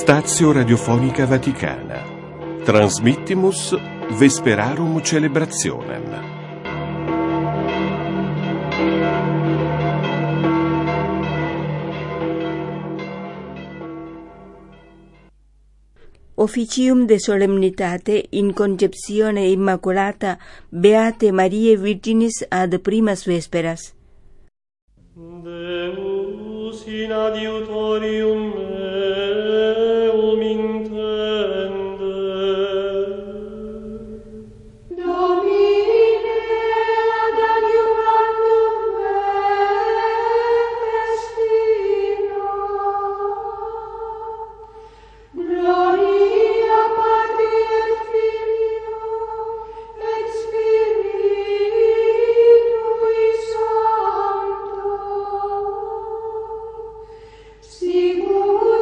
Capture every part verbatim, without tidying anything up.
Stazio Radiofonica Vaticana. Transmittimus Vesperarum Celebrationem. Officium de solemnitate in conceptione immaculata Beate Mariae Virginis ad primas vesperas. Deus in adiutorium meum intende. Domine ad adiuvandum meum destino. Gloria Patri et Filio et Spiritui Sancto. Sicut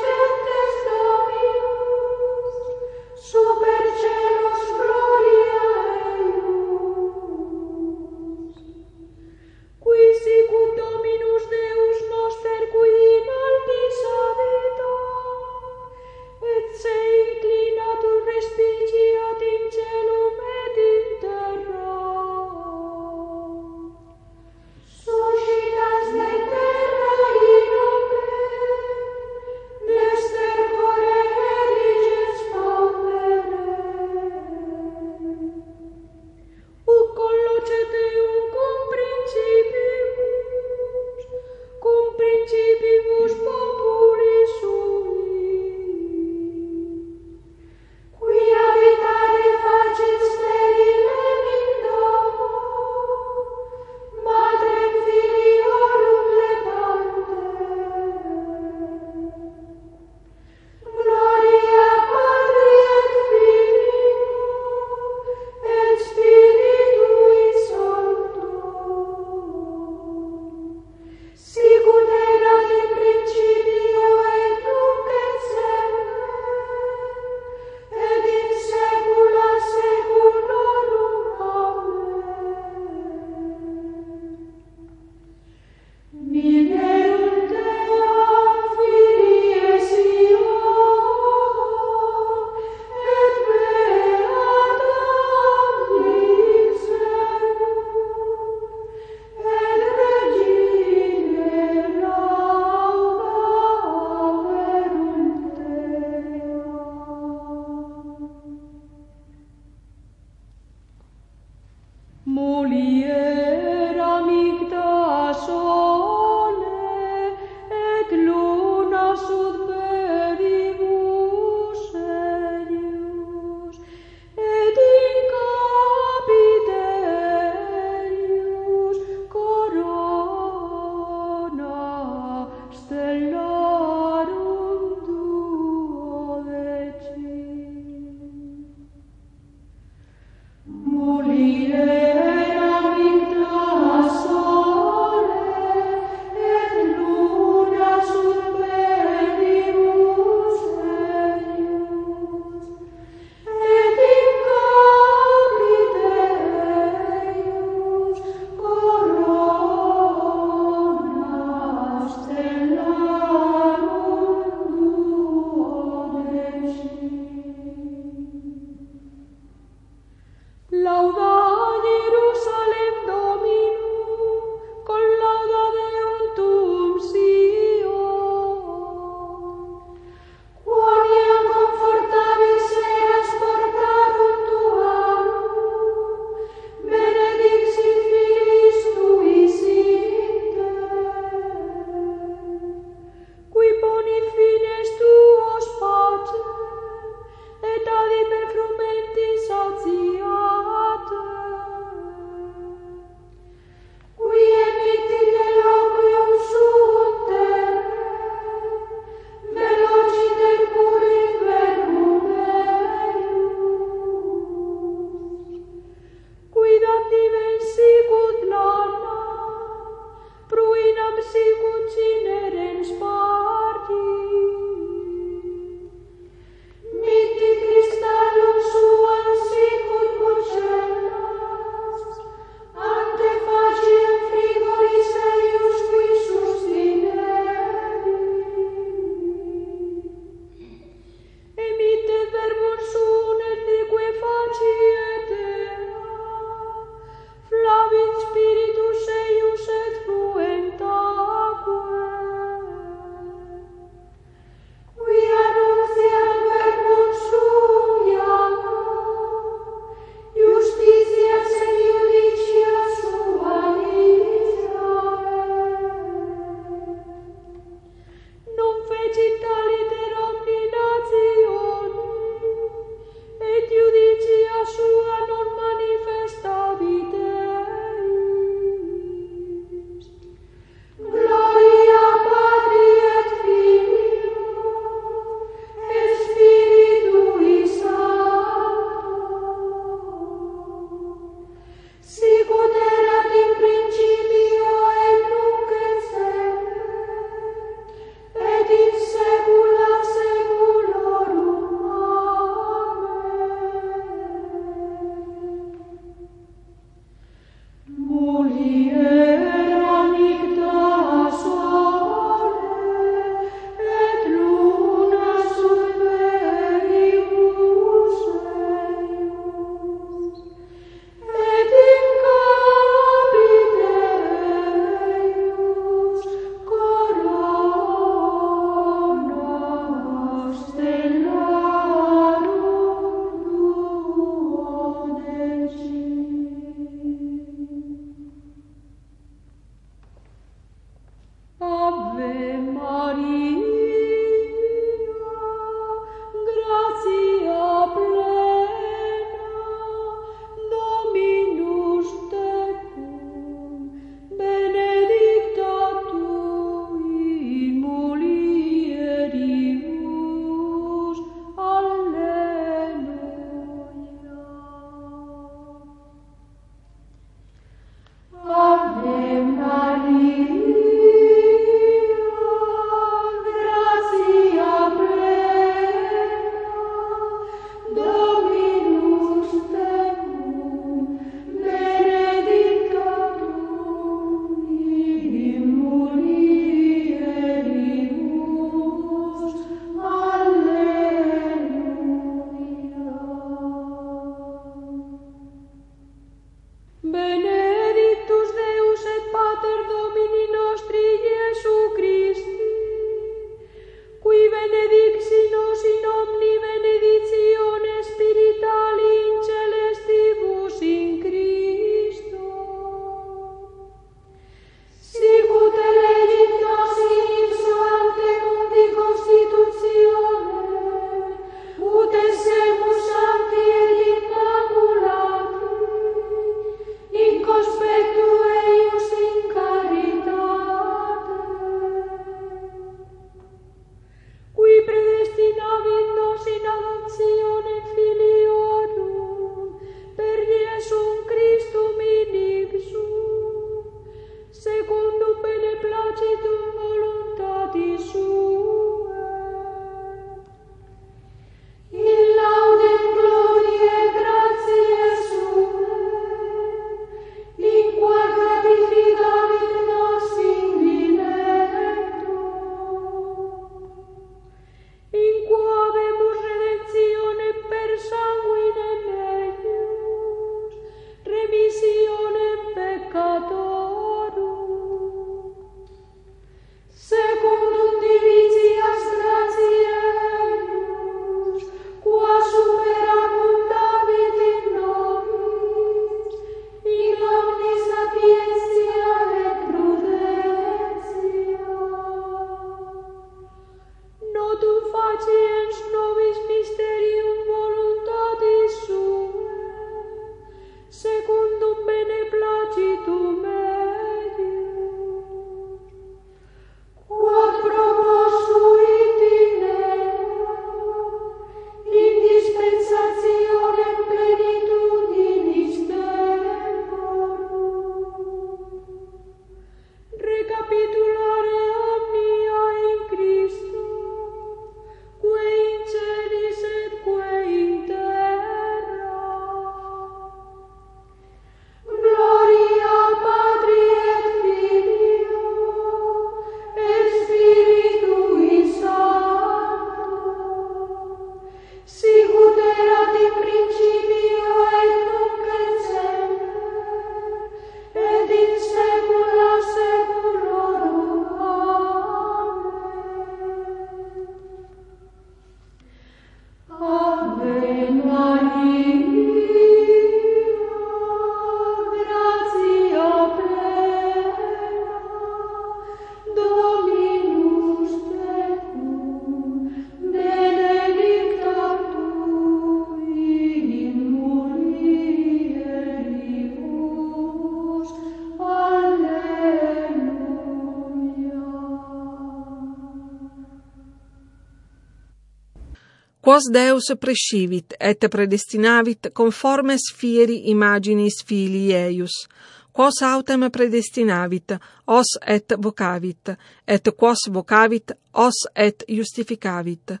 Quos Deus prescivit et predestinavit conformes fieri imaginis filii eius, quos autem predestinavit, os et vocavit, et quos vocavit, os et justificavit.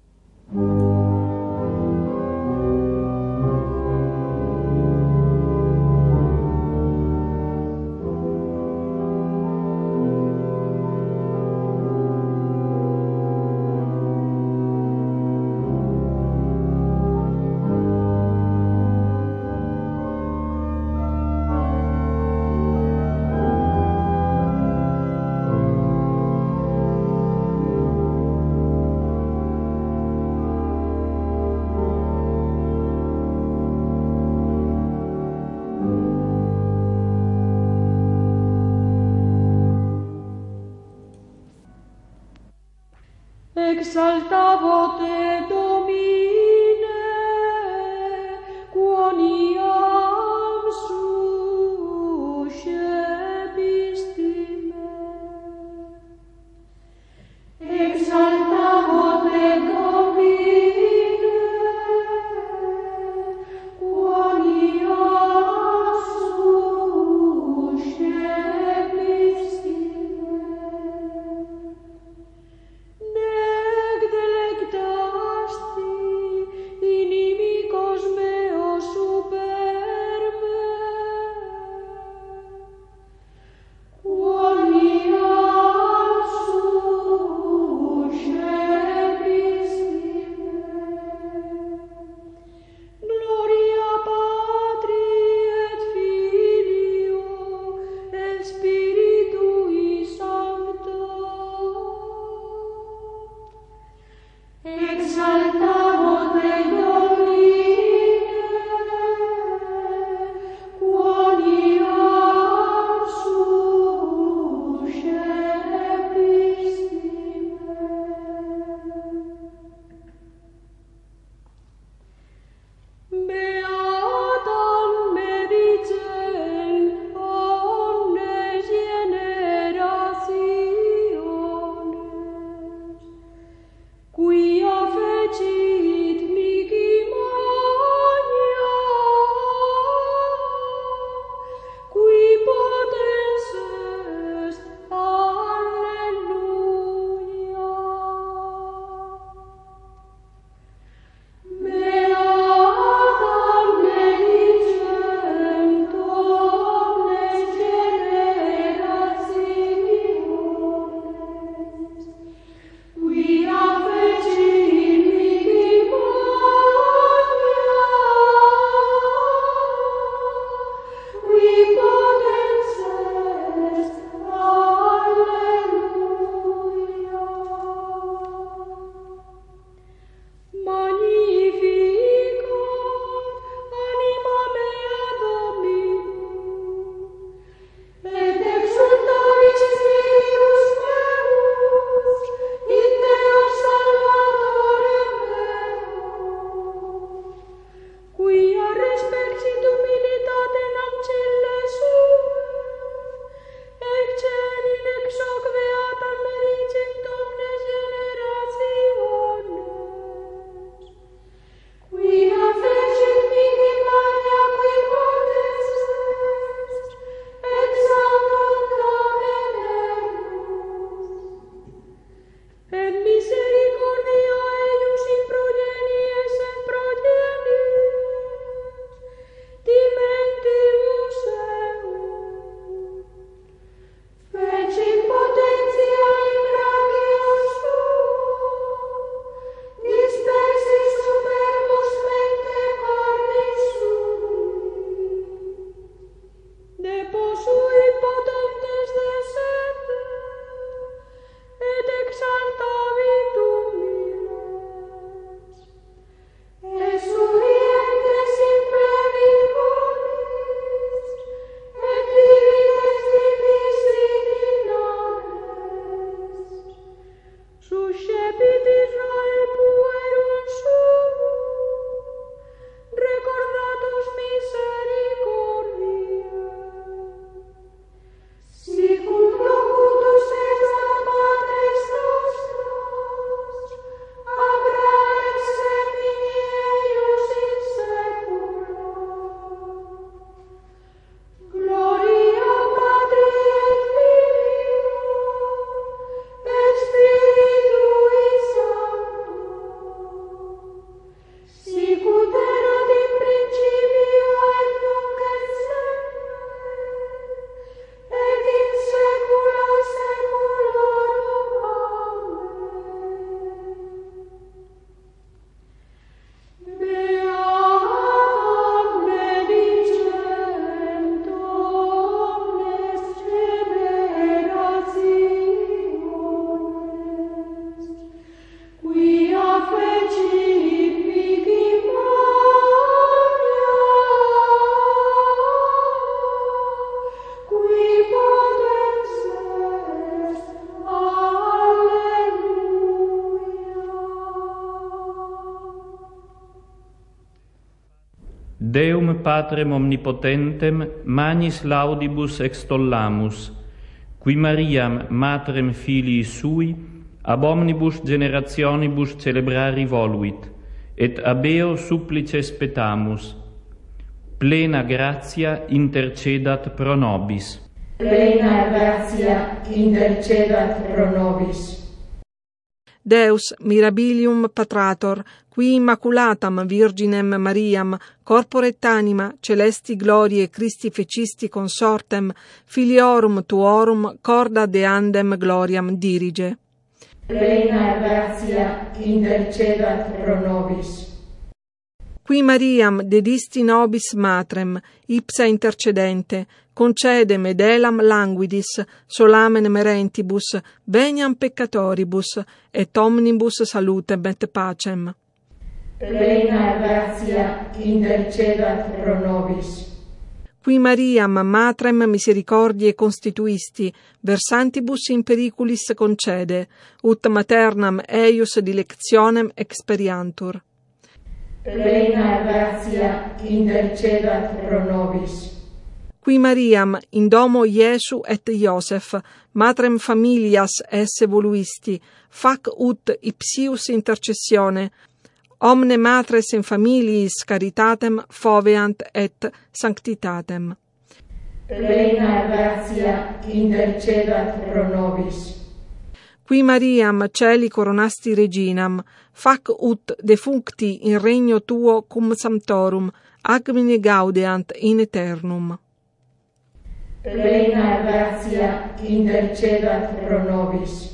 Exaltavo te, Domine, quoniam suscepisti me. Exaltavo te, Domine, quoniam suscepisti me. Nec delectas Deum Patrem omnipotentem magnis laudibus extollamus, qui Mariam matrem filii sui ab omnibus generationibus celebrari voluit, et ab eo supplices petamus. Plena gratia intercedat pro nobis. Plena gratia intercedat pro nobis. Deus mirabilium patrator, qui immaculatam virginem Mariam, corpore et anima, celesti glorie Christi fecisti consortem, filiorum tuorum corda deandem gloriam dirige. Plena gratia intercedat pro nobis. Qui Mariam dedisti nobis matrem, ipsa intercedente, concedem ed elam languidis, solamen merentibus, veniam peccatoribus, et omnibus salutem et pacem. Plena gratia intercedat pro nobis. Qui Mariam matrem misericordiae constituisti, versantibus in periculis concede, ut maternam eius dilectionem experiantur. Plena gratia intercedat pro nobis. Qui Mariam in domo Iesu et Iosef, matrem familias esse voluisti, fac ut ipsius intercessione, omne matres in familiis caritatem foveant et sanctitatem. Plena gratia intercedat pro nobis. Qui Mariam celi coronasti reginam, fac ut defuncti in regno tuo cum sanctorum, agmine gaudeant in aeternum. Plena gratia intercedat pro nobis.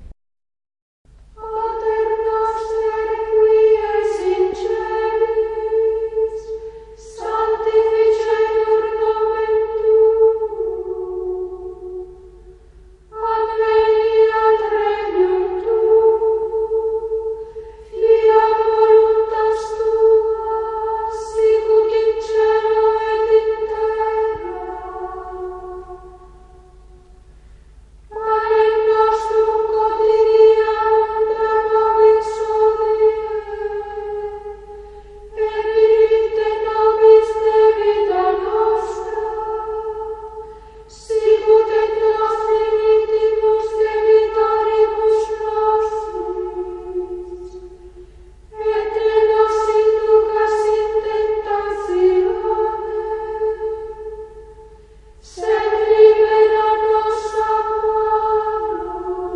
Pater noster, qui es in celis, sanctificetur nomen tuum. Adveniat regnum tuum. Fiat voluntas tua, sicut in cielo et in terra. Panem nostrum quotidianum da nobis hodie, et dimitte nobis debita nostra, sicut et nos dimittimus debitoribus nostris, et ne nos inducas in tentatione, sed libera nos a malo.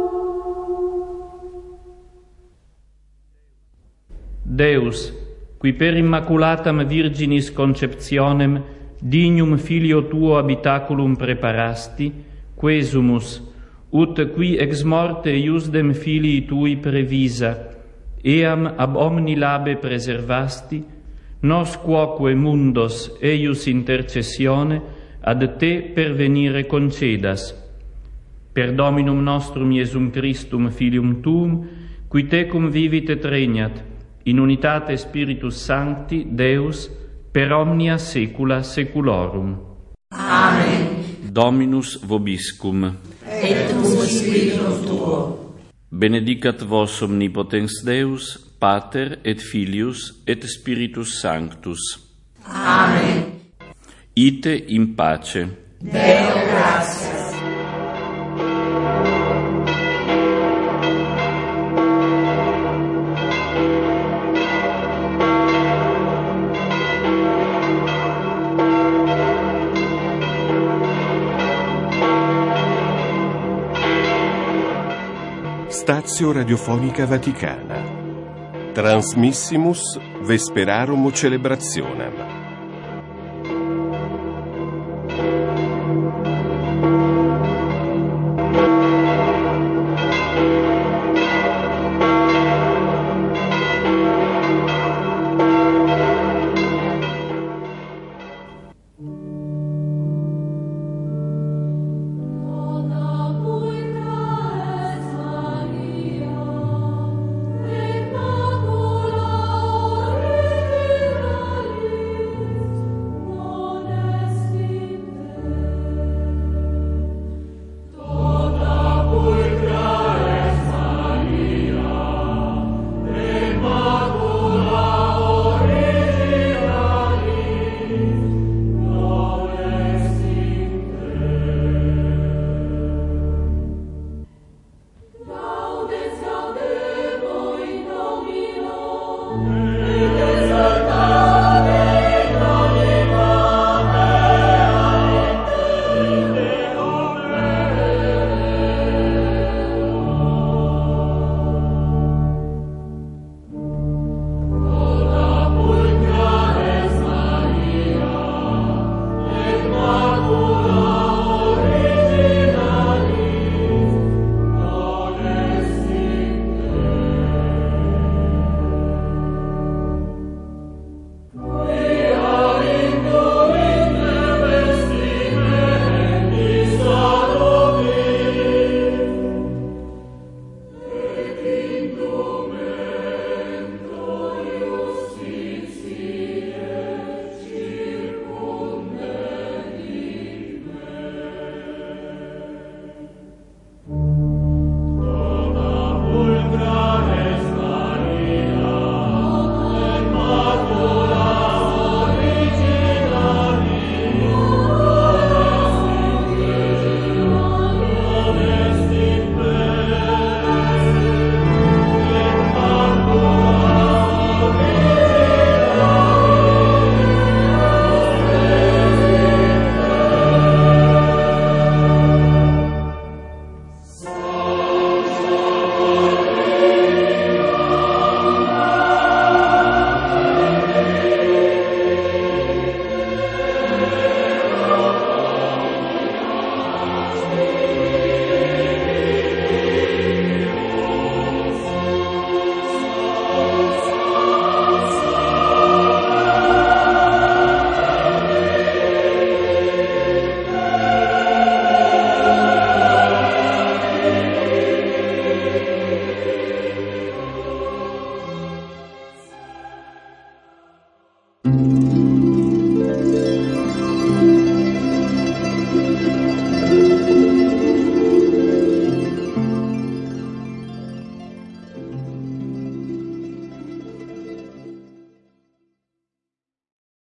Deus, qui per immaculatam virginis conceptionem dignum filio tuo habitaculum preparasti, quesumus, ut qui ex morte iusdem filii tui previsa, eam ab omni labe preservasti, nos quoque mundos eius intercessione ad te pervenire concedas. Per Dominum nostrum Iesum Christum Filium tuum, qui tecum vivit et regnat, in unitate Spiritus Sancti, Deus, per omnia saecula saeculorum. Amen. Dominus vobiscum. Et cum spiritum tuo. Benedicat vos omnipotens Deus, Pater et Filius et Spiritus Sanctus. Amen. Ite in pace. Deo gratias. Stazio Radiofonica Vaticana. Transmissimus Vesperarum Celebrationem.